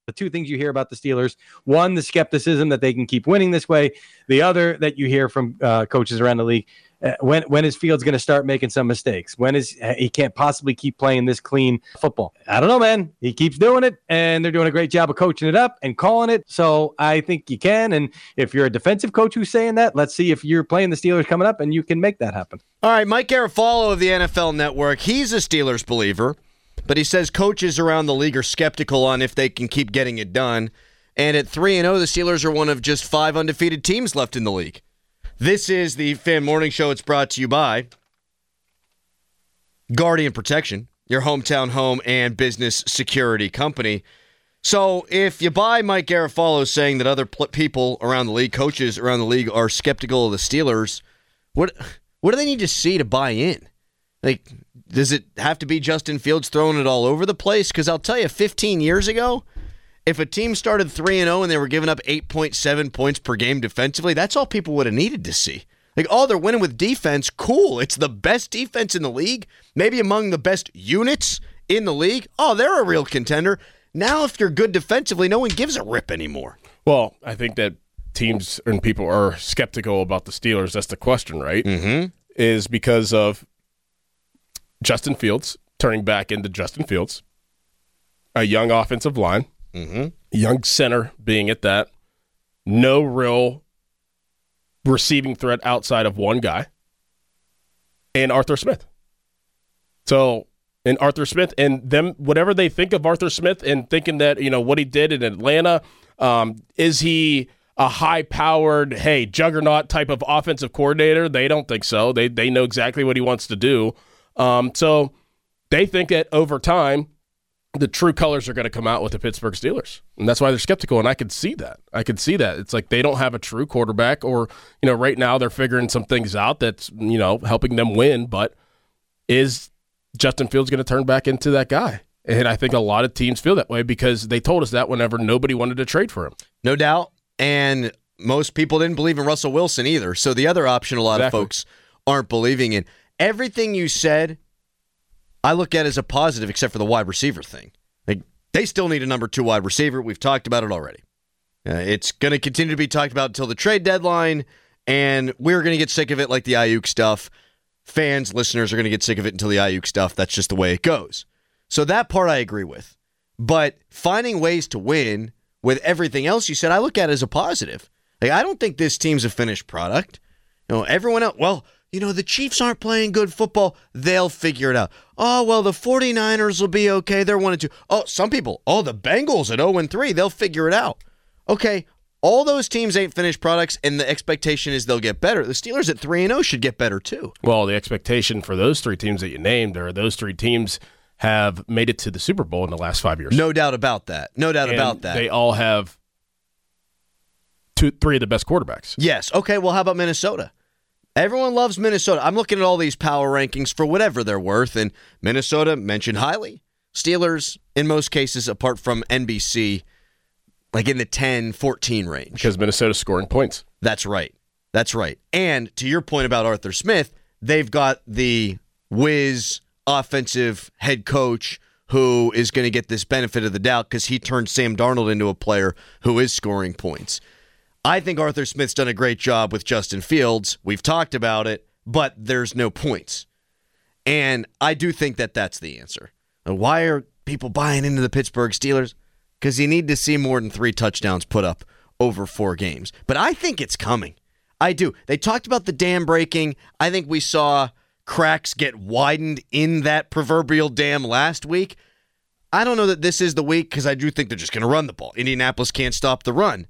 The two things you hear about the Steelers: one, the skepticism that they can keep winning this way; the other that you hear from coaches around the league: when is Fields going to start making some mistakes? When is he can't possibly keep playing this clean football? I don't know, man. He keeps doing it, and they're doing a great job of coaching it up and calling it. So I think you can. And if you're a defensive coach who's saying that, let's see if you're playing the Steelers coming up and you can make that happen. All right, Mike Garafolo of the NFL Network. He's a Steelers believer. But he says coaches around the league are skeptical on if they can keep getting it done. And at 3-0, the Steelers are one of just 5 undefeated teams left in the league. This is the Fan Morning Show. It's brought to you by Guardian Protection, your hometown home and business security company. So if you buy Mike Garafolo saying that other people around the league, coaches around the league, are skeptical of the Steelers, what do they need to see to buy in? Like, does it have to be Justin Fields throwing it all over the place? Because I'll tell you, 15 years ago, if a team started 3-0 and they were giving up 8.7 points per game defensively, that's all people would have needed to see. Like, oh, they're winning with defense. Cool. It's the best defense in the league, maybe among the best units in the league. Oh, they're a real contender. Now, if you're good defensively, no one gives a rip anymore. Well, I think that teams and people are skeptical about the Steelers. That's the question, right? Mm-hmm. Is because of Justin Fields turning back into Justin Fields, a young offensive line, young center being at that, no real receiving threat outside of one guy, and Arthur Smith. So, and Arthur Smith, and them, whatever they think of Arthur Smith and thinking that, you know, what he did in Atlanta, is he a high-powered, juggernaut type of offensive coordinator? They don't think so. They know exactly what he wants to do. So they think that over time, the true colors are going to come out with the Pittsburgh Steelers. And that's why they're skeptical, and I could see that. It's like they don't have a true quarterback, or, you know, right now they're figuring some things out that's, you know, helping them win, but is Justin Fields going to turn back into that guy? And I think a lot of teams feel that way because they told us that whenever nobody wanted to trade for him. No doubt, and most people didn't believe in Russell Wilson either. So the other option a lot of folks aren't believing in. Everything you said, I look at as a positive, except for the wide receiver thing. Like, they still need a number 2 wide receiver. We've talked about it already. It's going to continue to be talked about until the trade deadline, and we're going to get sick of it like the Ayuk stuff. Fans, listeners are going to get sick of it until the Ayuk stuff. That's just the way it goes. So that part I agree with. But finding ways to win with everything else you said, I look at it as a positive. Like, I don't think this team's a finished product. You know, everyone else, well, you know, the Chiefs aren't playing good football. They'll figure it out. Oh, well, the 49ers will be okay. They're 1-2. Oh, some people, the Bengals at 0-3. They'll figure it out. Okay, all those teams ain't finished products, and the expectation is they'll get better. The Steelers at 3-0 should get better too. Well, the expectation for those 3 teams that you named are those 3 teams have made it to the Super Bowl in the last 5 years. No doubt about that. They all have 3 of the best quarterbacks. Yes. Okay, well, how about Minnesota? Everyone loves Minnesota. I'm looking at all these power rankings for whatever they're worth, and Minnesota mentioned highly. Steelers, in most cases, apart from NBC, like in the 10-14 range. Because Minnesota's scoring points. That's right. And to your point about Arthur Smith, they've got the whiz offensive head coach who is going to get this benefit of the doubt because he turned Sam Darnold into a player who is scoring points. I think Arthur Smith's done a great job with Justin Fields. We've talked about it, but there's no points. And I do think that that's the answer. And why are people buying into the Pittsburgh Steelers? Because you need to see more than 3 touchdowns put up over 4 games. But I think it's coming. I do. They talked about the dam breaking. I think we saw cracks get widened in that proverbial dam last week. I don't know that this is the week because I do think they're just going to run the ball. Indianapolis can't stop the run.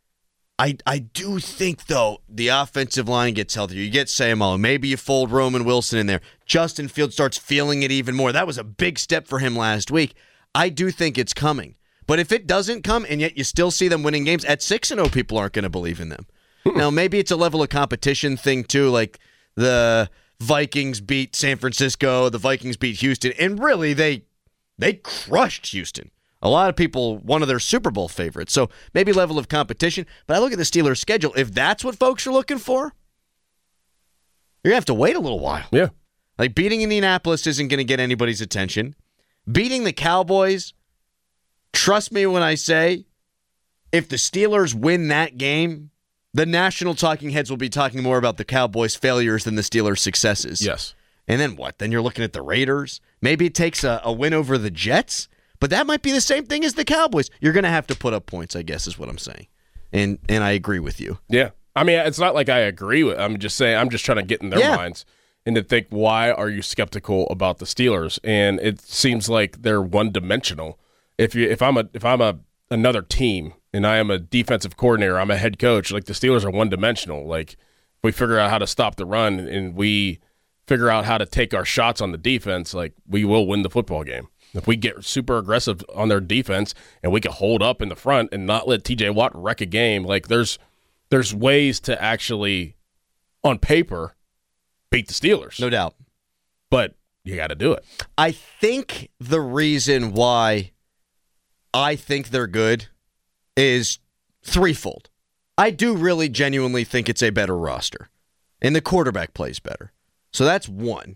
I do think, though, the offensive line gets healthier. You get Sayamalo. Maybe you fold Roman Wilson in there. Justin Fields starts feeling it even more. That was a big step for him last week. I do think it's coming. But if it doesn't come, and yet you still see them winning games, at 6-0, people aren't going to believe in them. Now, maybe it's a level of competition thing, too, like the Vikings beat San Francisco, the Vikings beat Houston, and really, they crushed Houston. A lot of people, one of their Super Bowl favorites. So maybe level of competition. But I look at the Steelers' schedule. If that's what folks are looking for, you're going to have to wait a little while. Yeah. Like, beating Indianapolis isn't going to get anybody's attention. Beating the Cowboys Trust me when I say, if the Steelers win that game, the national talking heads will be talking more about the Cowboys' failures than the Steelers' successes. Yes. And then what? Then you're looking at the Raiders. Maybe it takes a win over the Jets, but that might be the same thing as the Cowboys. You're going to have to put up points, I guess, is what I'm saying. And I agree with you. Yeah. I mean, it's not like I agree with. I'm just saying. I'm just trying to get in their minds and to think, why are you skeptical about the Steelers? And it seems like they're one-dimensional. If I'm another team and I am a defensive coordinator, I'm a head coach. Like, the Steelers are one-dimensional. Like, if we figure out how to stop the run and we figure out how to take our shots on the defense, like, we will win the football game. If we get super aggressive on their defense and we can hold up in the front and not let TJ Watt wreck a game, like, there's ways to actually, on paper, beat the Steelers. No doubt. But you got to do it. I think the reason why I think they're good is threefold. I do really genuinely think it's a better roster, and the quarterback plays better. So that's one.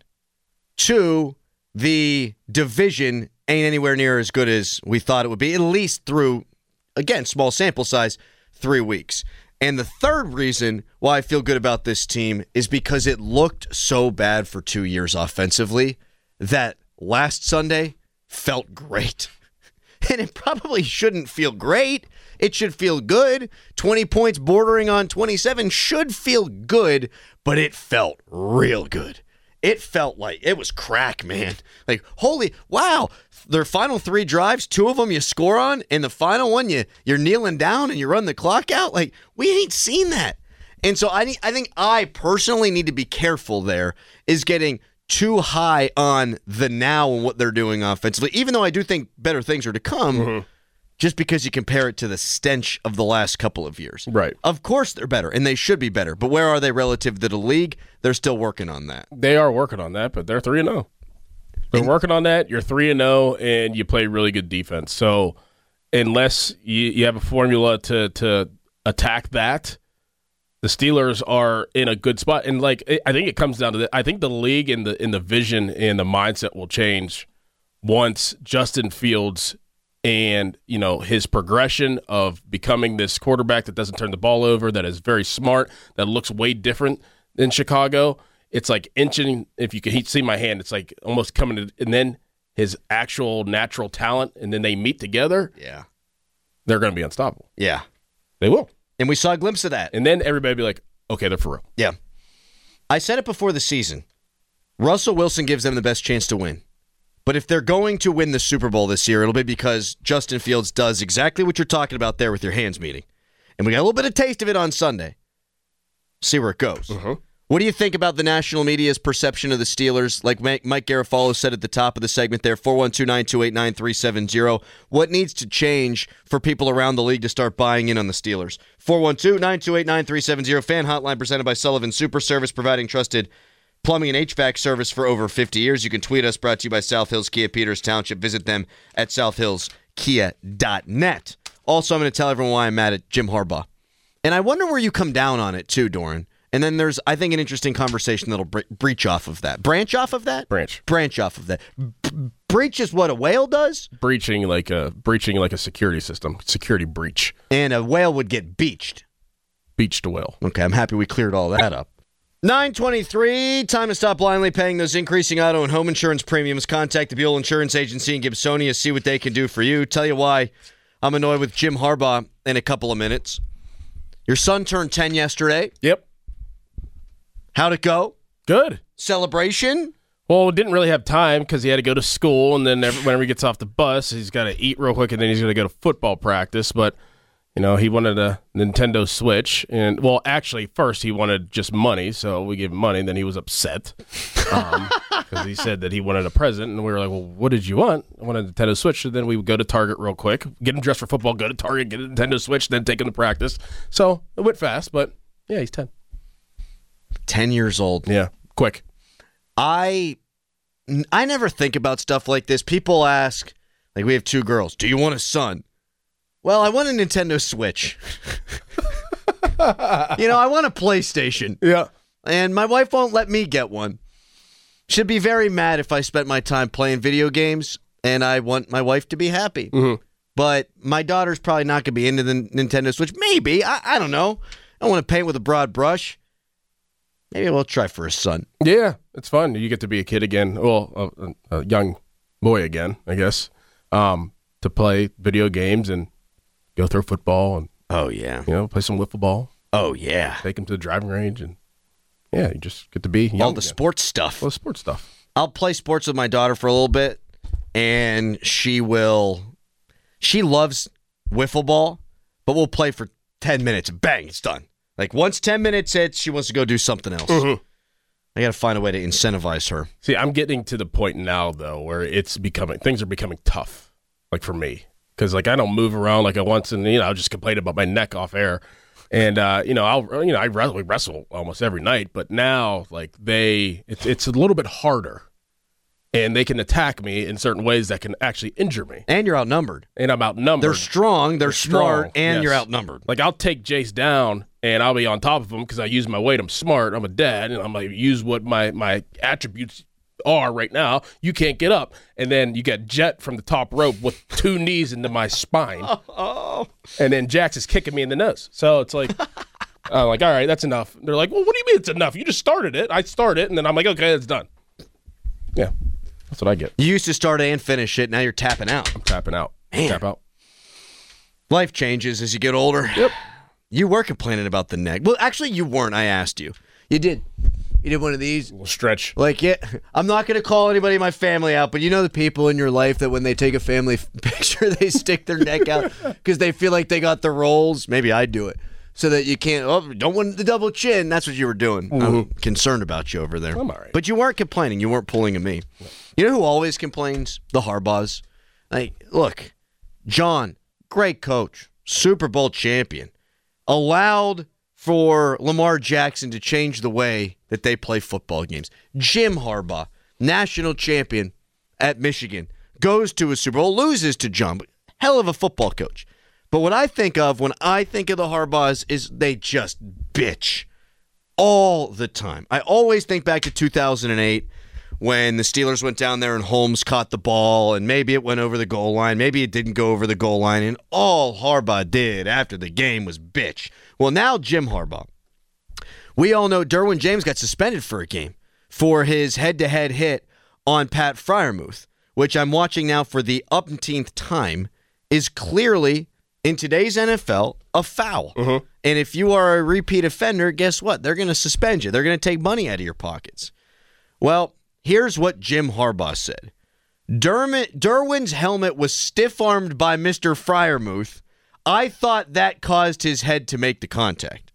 Two, the division ain't anywhere near as good as we thought it would be, at least through, again, small sample size, 3 weeks. And the third reason why I feel good about this team is because it looked so bad for 2 years offensively that last Sunday felt great. And it probably shouldn't feel great. It should feel good. 20 points bordering on 27 should feel good, but it felt real good. It felt like it was crack, man. Like, holy, wow. Their final 3 drives, 2 of them you score on, and the final one you're kneeling down and you run the clock out. Like, we ain't seen that. And so I think I personally need to be careful there, is getting too high on the now and what they're doing offensively, even though I do think better things are to come, just because you compare it to the stench of the last couple of years. Right. Of course they're better, and they should be better, but where are they relative to the league? They're still working on that. They are working on that, but they're 3-0. They're working on that. You're 3-0, and you play really good defense. So unless you have a formula to attack that, the Steelers are in a good spot. And like, I think it comes down to that. I think the league and the vision and the mindset will change once Justin Fields and, you know, his progression of becoming this quarterback that doesn't turn the ball over, that is very smart, that looks way different than Chicago. It's like inching, if you can see my hand, it's like almost coming to, and then his actual natural talent, and then they meet together. Yeah. They're going to be unstoppable. Yeah. They will. And we saw a glimpse of that. And then everybody will be like, okay, they're for real. Yeah. I said it before the season. Russell Wilson gives them the best chance to win. But if they're going to win the Super Bowl this year, it'll be because Justin Fields does exactly what you're talking about there with your hands meeting. And we got a little bit of taste of it on Sunday. See where it goes. What do you think about the national media's perception of the Steelers? Like Mike Garafolo said at the top of the segment there, 412-928-9370. What needs to change for people around the league to start buying in on the Steelers? 412-928-9370. Fan hotline presented by Sullivan Super Service, providing trusted plumbing and HVAC service for over 50 years. You can tweet us, brought to you by South Hills Kia Peters Township. Visit them at southhillskia.net. Also, I'm going to tell everyone why I'm mad at Jim Harbaugh. And I wonder where you come down on it too, Doran. And then there's, I think, an interesting conversation that'll breach off of that. Branch off of that? Branch off of that. Breach is what a whale does? Breaching like a security system. Security breach. And a whale would get beached. Beached a whale. Okay, I'm happy we cleared all that up. 9:23, time to stop blindly paying those increasing auto and home insurance premiums. Contact the Buell Insurance Agency in Gibsonia. See what they can do for you. Tell you why I'm annoyed with Jim Harbaugh in a couple of minutes. Your son turned 10 yesterday. Yep. How'd it go? Good. Celebration? Well, didn't really have time because he had to go to school, and then whenever he gets off the bus, he's got to eat real quick, and then he's going to go to football practice. But, you know, he wanted a Nintendo Switch. And, well, actually, first he wanted just money, so we gave him money, and then he was upset because he said that he wanted a present. And we were like, well, what did you want? I wanted a Nintendo Switch. So then we would go to Target real quick, get him dressed for football, go to Target, get a Nintendo Switch, then take him to practice. So it went fast, but, yeah, he's 10. 10 years old. Yeah, quick. I never think about stuff like this. People ask, like, we have 2 girls. Do you want a son? Well, I want a Nintendo Switch. I want a PlayStation. Yeah. And my wife won't let me get one. She'd be very mad if I spent my time playing video games, and I want my wife to be happy. but my daughter's probably not going to be into the Nintendo Switch. Maybe. I don't know. I don't want to paint with a broad brush. Maybe we'll try for a son. Yeah, it's fun. You get to be a kid again. Well, a young boy again, I guess, to play video games and go through football and play some wiffle ball. Oh yeah, take him to the driving range and you just get to be young all the again. Sports stuff. All the sports stuff. I'll play sports with my daughter for a little bit, and she loves wiffle ball, but we'll play for 10 minutes. Bang, it's done. Like once 10 minutes hits, she wants to go do something else. Mm-hmm. I got to find a way to incentivize her. See, I'm getting to the point now though where things are becoming tough, like for me, because like I don't move around like I once, and I'll just complain about my neck off air, and I wrestle almost every night, but now like it's a little bit harder. And they can attack me in certain ways that can actually injure me. And you're outnumbered. And I'm outnumbered. They're strong, they're smart, and you're outnumbered. Like, I'll take Jace down, and I'll be on top of him because I use my weight. I'm smart. I'm a dad, and I'm going to use what my attributes are right now. You can't get up. And then you get Jet from the top rope with 2 knees into my spine. And then Jax is kicking me in the nose. So it's like, I'm like, all right, that's enough. They're like, well, what do you mean it's enough? You just started it. I start it, and then I'm like, okay, it's done. Yeah. That's what I get. You used to start and finish it. Now you're tapping out. I'm tapping out. Man. Tap out. Life changes as you get older. Yep. You were complaining about the neck. Well, actually, you weren't. I asked you. You did. You did one of these. A little stretch. Like, I'm not going to call anybody in my family out, but you know the people in your life that when they take a family picture, they stick their neck out because they feel like they got the rolls. Maybe I do it. So that you can't, don't want the double chin. That's what you were doing. Mm-hmm. I'm concerned about you over there. I'm all right. But you weren't complaining. You weren't pulling at me. You know who always complains? The Harbaughs. Like, look, John, great coach, Super Bowl champion, allowed for Lamar Jackson to change the way that they play football games. Jim Harbaugh, national champion at Michigan, goes to a Super Bowl, loses to John, but hell of a football coach. But what I think of when I think of the Harbaughs is they just bitch all the time. I always think back to 2008 when the Steelers went down there and Holmes caught the ball, and maybe it went over the goal line, maybe it didn't go over the goal line, and all Harbaugh did after the game was bitch. Well, now Jim Harbaugh. We all know Derwin James got suspended for a game for his head-to-head hit on Pat Freiermuth, which I'm watching now for the umpteenth time, is clearly, in today's NFL, a foul. Mm-hmm. And if you are a repeat offender, guess what? They're going to suspend you. They're going to take money out of your pockets. Well, here's what Jim Harbaugh said. Derwin's helmet was stiff-armed by Mr. Freiermuth. I thought that caused his head to make the contact.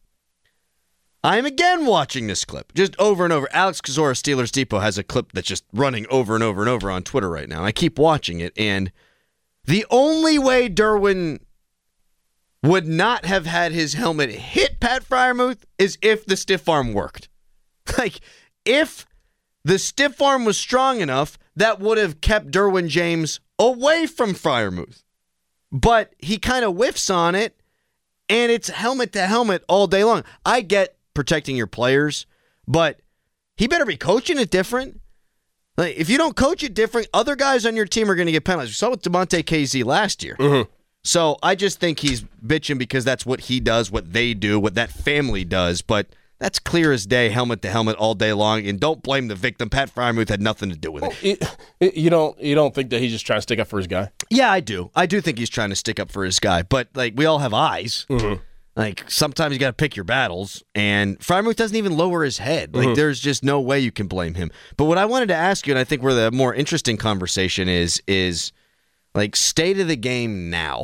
I'm again watching this clip, just over and over. Alex Kozora, Steelers Depot, has a clip that's just running over and over and over on Twitter right now. I keep watching it, and the only way Derwin would not have had his helmet hit Pat Freiermuth is if the stiff arm worked. Like, if the stiff arm was strong enough, that would have kept Derwin James away from Freiermuth. But he kind of whiffs on it, and it's helmet to helmet all day long. I get protecting your players, but he better be coaching it different. Like, if you don't coach it different, other guys on your team are going to get penalized. We saw with DeMonte KZ last year. Mm-hmm. So I just think he's bitching because that's what he does, what they do, what that family does. But that's clear as day, helmet to helmet all day long. And don't blame the victim. Pat Freiermuth had nothing to do with it. You don't think that he's just trying to stick up for his guy? Yeah, I do. I do think he's trying to stick up for his guy. But like, we all have eyes. Mm-hmm. Like, sometimes you got to pick your battles. And Freiermuth doesn't even lower his head. Like, there's just no way you can blame him. But what I wanted to ask you, and I think where the more interesting conversation is like, state of the game now.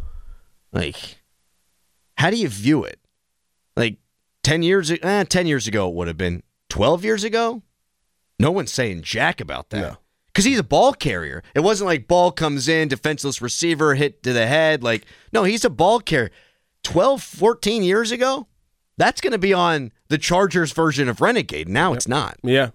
Like, how do you view it? Like, 10 years ago it would have been. 12 years ago? No one's saying jack about that. No. Because he's a ball carrier. It wasn't like ball comes in, defenseless receiver, hit to the head. Like, no, he's a ball carrier. 12, 14 years ago? That's going to be on the Chargers version of Renegade. Now It's not. Yeah,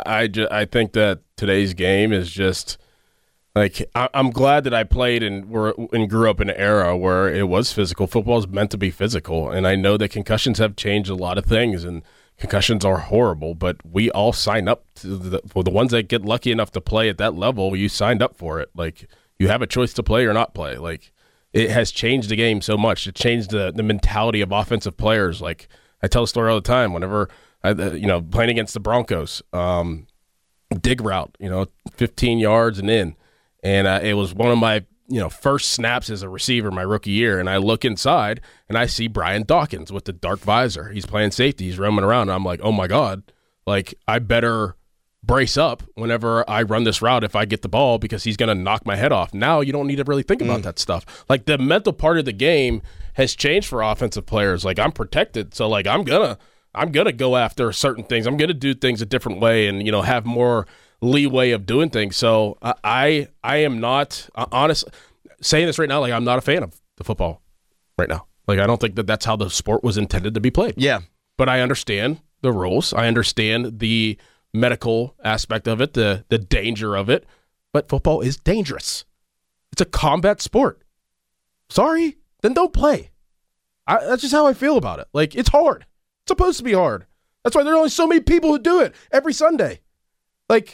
I think that today's game is just... Like, I'm glad that I played and grew up in an era where it was physical. Football is meant to be physical, and I know that concussions have changed a lot of things, and concussions are horrible, but we all sign up for the ones that get lucky enough to play at that level. You signed up for it. Like, you have a choice to play or not play. Like, it has changed the game so much. It changed the mentality of offensive players. Like I tell a story all the time. Whenever playing against the Broncos, dig route, 15 yards and in, and it was one of my first snaps as a receiver my rookie year, and I look inside and I see Brian Dawkins with the dark visor. He's playing safety. He's roaming around. And I'm like, oh my God, like I better brace up whenever I run this route if I get the ball because he's going to knock my head off. Now you don't need to really think about that stuff. Like the mental part of the game has changed for offensive players. Like I'm protected, so like I'm gonna go after certain things. I'm gonna do things a different way and have more leeway of doing things. So I am not honest saying this right now. Like I'm not a fan of the football right now. Like I don't think that's how the sport was intended to be played. Yeah, but I understand the rules. I understand the medical aspect of it, the danger of it. But football is dangerous. It's a combat sport. Sorry, then don't play. That's just how I feel about it. Like it's hard. It's supposed to be hard. That's why there are only so many people who do it every Sunday. Like.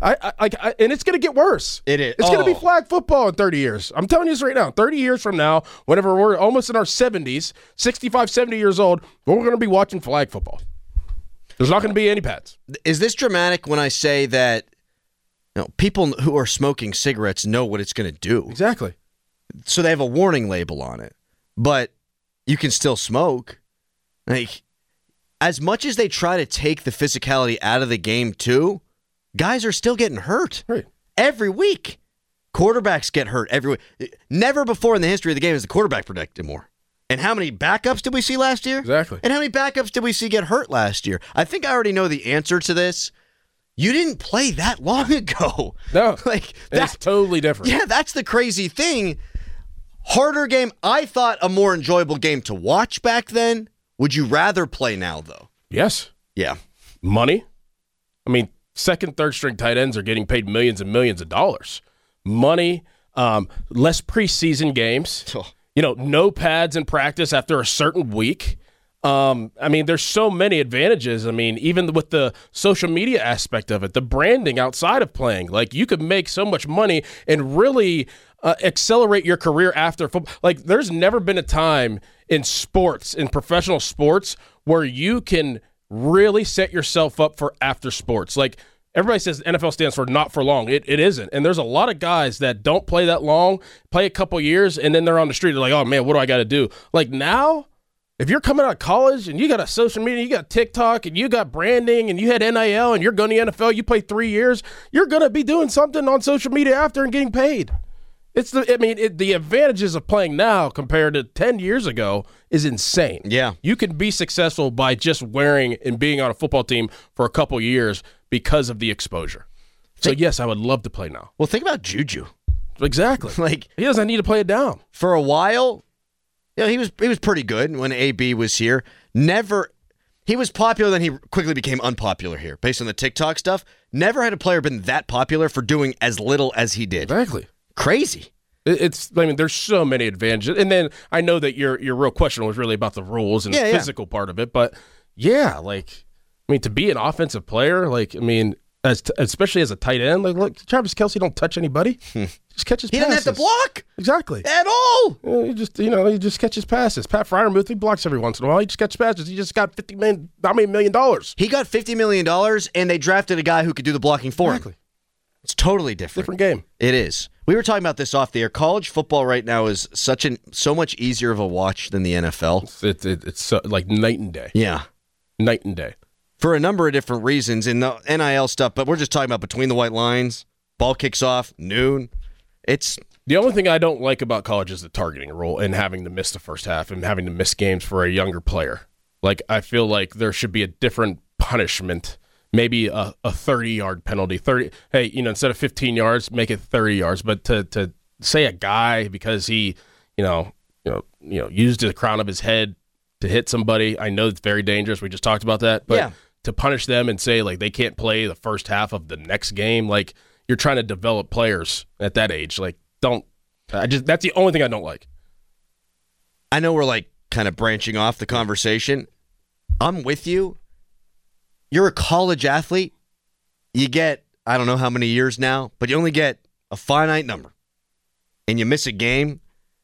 And it's going to get worse. It is. It's going to be flag football in 30 years. I'm telling you this right now. 30 years from now, whenever we're almost in our 70s, 65, 70 years old, we're going to be watching flag football. There's not going to be any pads. Is this dramatic when I say that people who are smoking cigarettes know what it's going to do? Exactly. So they have a warning label on it, but you can still smoke. Like, as much as they try to take the physicality out of the game too, guys are still getting hurt. Right. Every week. Quarterbacks get hurt every week. Never before in the history of the game has the quarterback protected more. And how many backups did we see last year? Exactly. And how many backups did we see get hurt last year? I think I already know the answer to this. You didn't play that long ago. No. Like that's totally different. Yeah, that's the crazy thing. Harder game. I thought a more enjoyable game to watch back then. Would you rather play now, though? Yes. Yeah. Money. I mean, second, third string tight ends are getting paid millions and millions of dollars. Money, less preseason games, no pads in practice after a certain week. I mean, there's so many advantages. I mean, even with the social media aspect of it, the branding outside of playing, like you could make so much money and really accelerate your career after football. Like there's never been a time in sports, in professional sports, where you can really set yourself up for after sports. Like everybody says NFL stands for not for long. It isn't. And there's a lot of guys that don't play that long, play a couple years, and then they're on the street. They're like, oh, man, what do I got to do? Like now, if you're coming out of college and you got a social media, you got TikTok, and you got branding, and you had NIL, and you're going to the NFL, you play 3 years, you're going to be doing something on social media after and getting paid. The advantages of playing now compared to 10 years ago is insane. Yeah. You can be successful by just wearing and being on a football team for a couple years because of the exposure. So, yes, I would love to play now. Well, think about Juju. Exactly. Like he doesn't need to play it down. For a while, he was pretty good when AB was here. He was popular, then he quickly became unpopular here based on the TikTok stuff. Never had a player been that popular for doing as little as he did. Exactly. Crazy. There's so many advantages. And then I know that your real question was really about the rules and the physical part of it. But, to be an offensive player, especially as a tight end, look, Travis Kelce don't touch anybody. Just catches passes. He doesn't have to block. Exactly. At all. He just catches passes. Pat Freiermuth, he blocks every once in a while. He just catches passes. He just got $50 million. How many $50 million? He got $50 million, and they drafted a guy who could do the blocking for him. It's totally different. Different game. It is. We were talking about this off the air. College football right now is so much easier of a watch than the NFL. It's so, like night and day. Yeah. Night and day. For a number of different reasons in the NIL stuff, but we're just talking about between the white lines. Ball kicks off, noon. It's the only thing I don't like about college is the targeting rule and having to miss the first half and having to miss games for a younger player. Like, I feel like there should be a different punishment. Maybe a 30-yard penalty. Instead of 15 yards, make it 30 yards. But to say a guy because he, used the crown of his head to hit somebody, I know it's very dangerous. We just talked about that. But to punish them and say like they can't play the first half of the next game, like you're trying to develop players at that age. Like that's the only thing I don't like. I know we're like kind of branching off the conversation. I'm with you. You're a college athlete. You get, I don't know how many years now, but you only get a finite number. And you miss a game.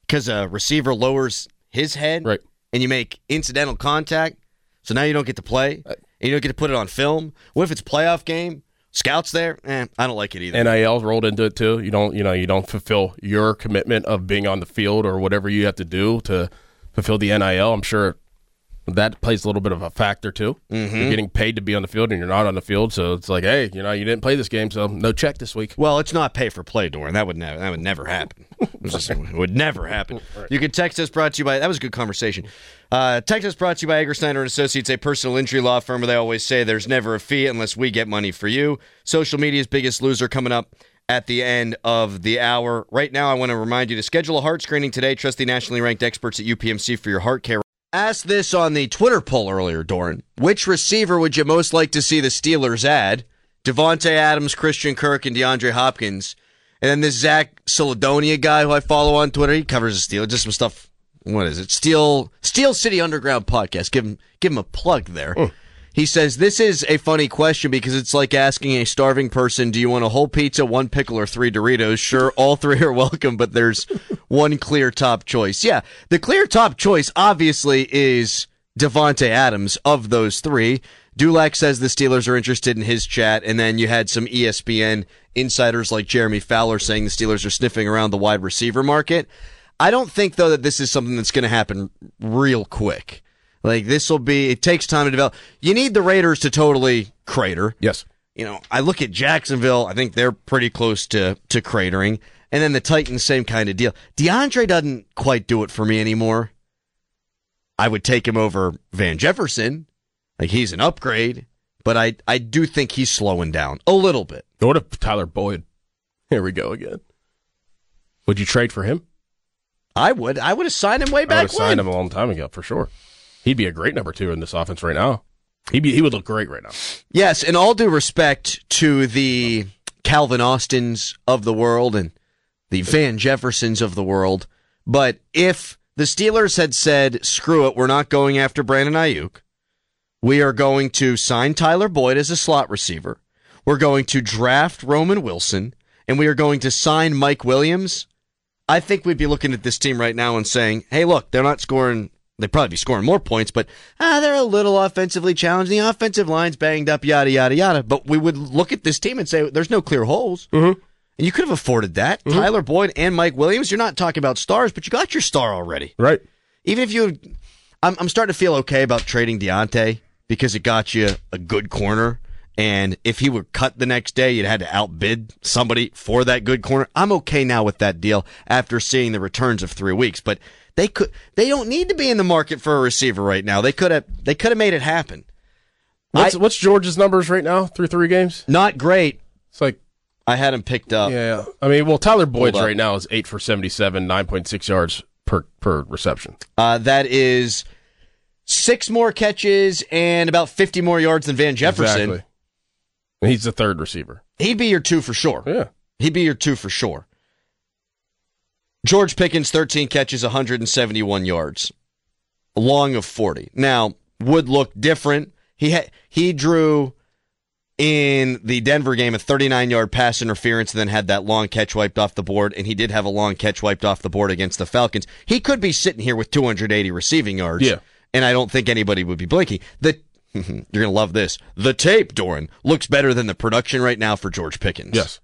because a receiver lowers his head, Right. and you make incidental contact, so now you don't get to play, and you don't get to put it on film. What if it's a playoff game? Scouts there? I don't like it either. NIL rolled into it too. You don't fulfill your commitment of being on the field or whatever you have to do to fulfill the NIL. I'm sure that plays a little bit of a factor too. Mm-hmm. You're getting paid to be on the field and you're not on the field, so it's like, hey, you didn't play this game, so no check this week. Well, it's not pay for play, Doran. That would never happen. It would never happen. Right. You can text us, brought to you by, that was a good conversation. Text us, brought to you by Egger Snyder & Associates, a personal injury law firm where they always say there's never a fee unless we get money for you. Social media's biggest loser coming up at the end of the hour. Right now, I want to remind you to schedule a heart screening today. Trust the nationally ranked experts at UPMC for your heart care. Asked this on the Twitter poll earlier, Doran. Which receiver would you most like to see the Steelers add? Devontae Adams, Christian Kirk, and DeAndre Hopkins. And then this Zach Solidonia guy who I follow on Twitter, he covers the Steelers, just some stuff. What is it? Steel City Underground podcast. Give him a plug there. Oh. He says, this is a funny question because it's like asking a starving person, do you want a whole pizza, 1 pickle, or 3 Doritos? Sure, all 3 are welcome, but there's one clear top choice. Yeah, the clear top choice obviously is Devontae Adams of those 3. Dulac says the Steelers are interested in his chat, and then you had some ESPN insiders like Jeremy Fowler saying the Steelers are sniffing around the wide receiver market. I don't think, though, that this is something that's going to happen real quick. Like, it takes time to develop. You need the Raiders to totally crater. Yes. I look at Jacksonville. I think they're pretty close to cratering. And then the Titans, same kind of deal. DeAndre doesn't quite do it for me anymore. I would take him over Van Jefferson. Like, he's an upgrade. But I do think he's slowing down a little bit. What if Tyler Boyd? Here we go again. Would you trade for him? I would. I would have signed him way back when. I would have signed him a long time ago, for sure. He'd be a great number 2 in this offense right now. He would look great right now. Yes, and all due respect to the Calvin Austins of the world and the Van Jeffersons of the world, but if the Steelers had said, screw it, we're not going after Brandon Ayuk, we are going to sign Tyler Boyd as a slot receiver, we're going to draft Roman Wilson, and we are going to sign Mike Williams, I think we'd be looking at this team right now and saying, hey, look, they're not scoring. They'd probably be scoring more points, but they're a little offensively challenged. The offensive line's banged up, yada, yada, yada. But we would look at this team and say, there's no clear holes. Mm-hmm. And you could have afforded that. Mm-hmm. Tyler Boyd and Mike Williams, you're not talking about stars, but you got your star already. Right. Even if you, I'm starting to feel okay about trading Deontay because it got you a good corner. And if he were cut the next day, you'd had to outbid somebody for that good corner. I'm okay now with that deal after seeing the returns of 3 weeks. But they don't need to be in the market for a receiver right now. They could have made it happen. What's George's numbers right now through 3 games? Not great. It's like I had him picked up. Yeah. I mean, well, Tyler Boyd's right now is 8 for 77, 9.6 yards per reception. That is 6 more catches and about 50 more yards than Van Jefferson. Exactly. He's the 3rd receiver. He'd be your 2 for sure. Yeah. He'd be your 2 for sure. George Pickens, 13 catches, 171 yards. Long of 40. Now, would look different. He drew in the Denver game a 39-yard pass interference and then had that long catch wiped off the board, and he did have a long catch wiped off the board against the Falcons. He could be sitting here with 280 receiving yards, and I don't think anybody would be blinking. You're going to love this. The tape, Doran, looks better than the production right now for George Pickens. Yes.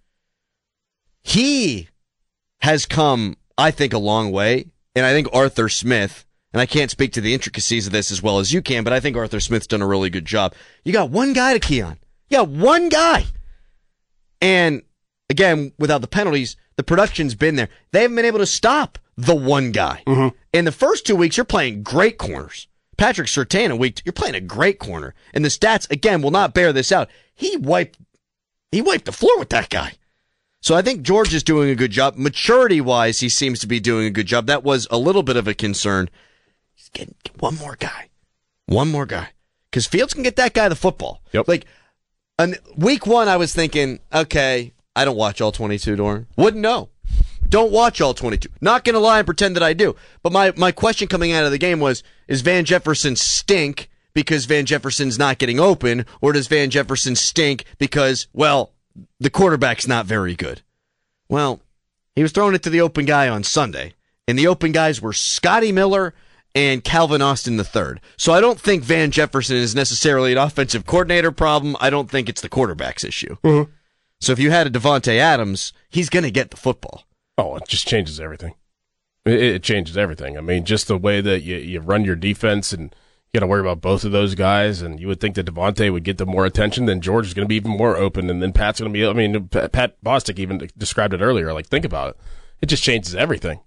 He has come, I think, a long way, and I think Arthur Smith, and I can't speak to the intricacies of this as well as you can, but I think Arthur Smith's done a really good job. You got one guy to key on. You got one guy. And, again, without the penalties, the production's been there. They haven't been able to stop the one guy. Mm-hmm. In the first 2 weeks, you're playing great corners. Patrick Surtain, you're playing a great corner. And the stats, again, will not bear this out. He wiped the floor with that guy. So I think George is doing a good job. Maturity-wise, he seems to be doing a good job. That was a little bit of a concern. He's getting one more guy. One more guy. Because Fields can get that guy the football. Yep. Like, week 1, I was thinking, okay, I don't watch all 22, Doran. Wouldn't know. Don't watch all 22. Not going to lie and pretend that I do. But my question coming out of the game was, is Van Jefferson stink because Van Jefferson's not getting open, or does Van Jefferson stink because, well, the quarterback's not very good? Well, he was throwing it to the open guy on Sunday, And the open guys were Scotty Miller and Calvin Austin III. So I don't think Van Jefferson is necessarily an offensive coordinator problem. I don't think it's the quarterback's issue. Mm-hmm. So if you had a Devontae Adams, he's going to get the football. Oh, it just changes everything. It changes everything. I mean, just the way that you run your defense, and you got to worry about both of those guys, and you would think that Devontae would get the more attention, then George is going to be even more open, and then Pat's going to be, I mean, Pat Bostic even described it earlier. Like, think about it. It just changes everything.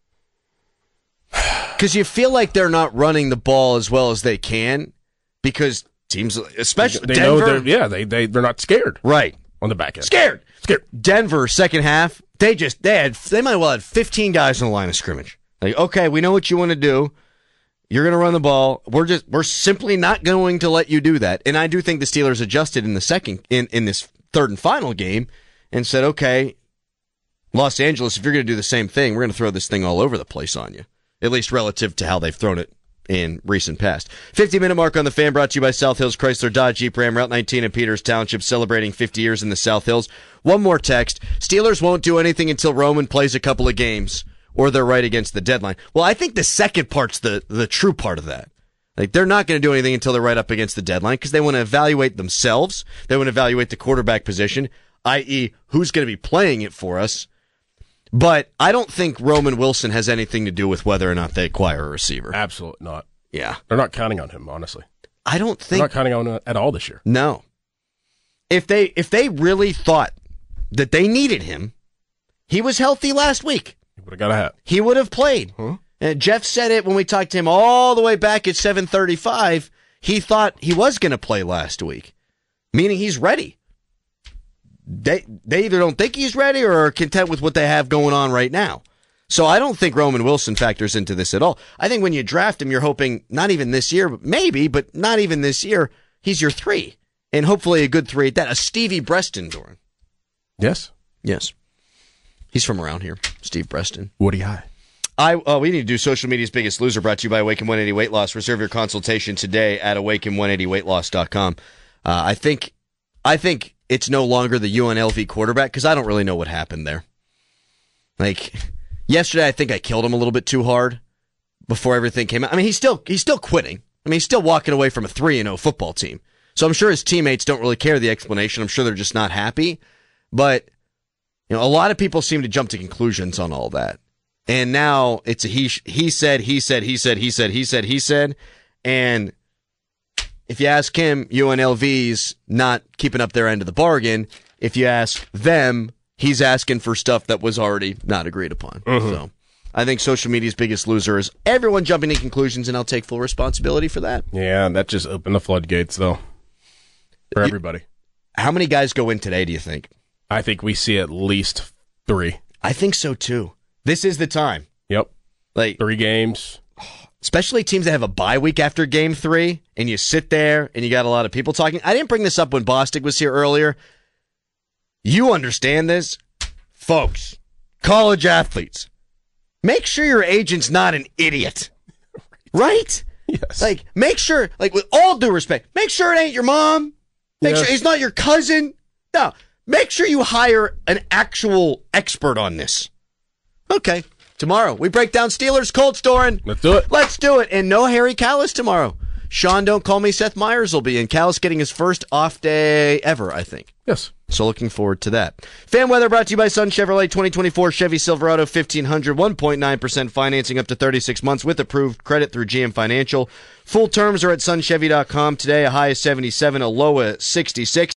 Because you feel like they're not running the ball as well as they can, because teams, especially they Denver, know they're not scared. Right. On the back end. Scared. Denver, second half, they might well had 15 guys on the line of scrimmage. Like, okay, we know what you want to do. You're going to run the ball. We're simply not going to let you do that. And I do think the Steelers adjusted in this third and final game and said, okay, Los Angeles, if you're going to do the same thing, we're going to throw this thing all over the place on you, at least relative to how they've thrown it in recent past. 50-minute mark on the Fan, brought to you by South Hills Chrysler Dodge Jeep Ram, Route 19 in Peters Township, celebrating 50 years in the South Hills. One more text. Steelers won't do anything until Roman plays a couple of games, or they're right against the deadline. Well, I think the second part's the true part of that. Like, they're not going to do anything until they're right up against the deadline, because they want to evaluate themselves. They want to evaluate the quarterback position, i.e., who's going to be playing it for us. But I don't think Roman Wilson has anything to do with whether or not they acquire a receiver. Absolutely not. Yeah. They're not counting on him, honestly. I don't think... They're not counting on him at all this year. No. If they really thought that they needed him, he was healthy last week. He would have got a hat. He would have played. Huh? And Jeff said it when we talked to him all the way back at 7:35. He thought he was going to play last week, meaning he's ready. They either don't think he's ready or are content with what they have going on right now. So I don't think Roman Wilson factors into this at all. I think when you draft him, you're hoping not even this year, maybe, but not even this year, he's your 3. And hopefully a good 3 at that. A Stevie Breston, Doran. Yes. Yes. He's from around here, Steve Breston. Woody High. We need to do Social Media's Biggest Loser, brought to you by Awaken 180 Weight Loss. Reserve your consultation today at awaken180weightloss.com. I think it's no longer the UNLV quarterback, because I don't really know what happened there. Like, yesterday I think I killed him a little bit too hard before everything came out. I mean, he's still quitting. I mean, he's still walking away from a 3-0 football team. So I'm sure his teammates don't really care the explanation. I'm sure they're just not happy. But, a lot of people seem to jump to conclusions on all that. And now it's a he said. And if you ask him, UNLV's not keeping up their end of the bargain. If you ask them, he's asking for stuff that was already not agreed upon. Mm-hmm. So I think Social Media's Biggest Loser is everyone jumping to conclusions, and I'll take full responsibility for that. Yeah, that just opened the floodgates, though, for everybody. How many guys go in today, do you think? I think we see at least 3. I think so, too. This is the time. Yep. Like 3 games. Especially teams that have a bye week after game 3, and you sit there and you got a lot of people talking. I didn't bring this up when Bostic was here earlier. You understand this? Folks, college athletes, make sure your agent's not an idiot. Right? Yes. Like, make sure, like, with all due respect, make sure it ain't your mom. Make sure he's not your cousin. No. Make sure you hire an actual expert on this. Okay. Tomorrow, we break down Steelers, Colts, Doran. Let's do it. Let's do it. And no Harry Callis tomorrow. Sean, don't call me Seth Meyers will be in. Callis getting his first off day ever, I think. Yes. So looking forward to that. Fan weather brought to you by Sun Chevrolet 2024 Chevy Silverado 1500, 1.9% financing up to 36 months with approved credit through GM Financial. Full terms are at sunchevy.com today. A high of 77, a low of 66.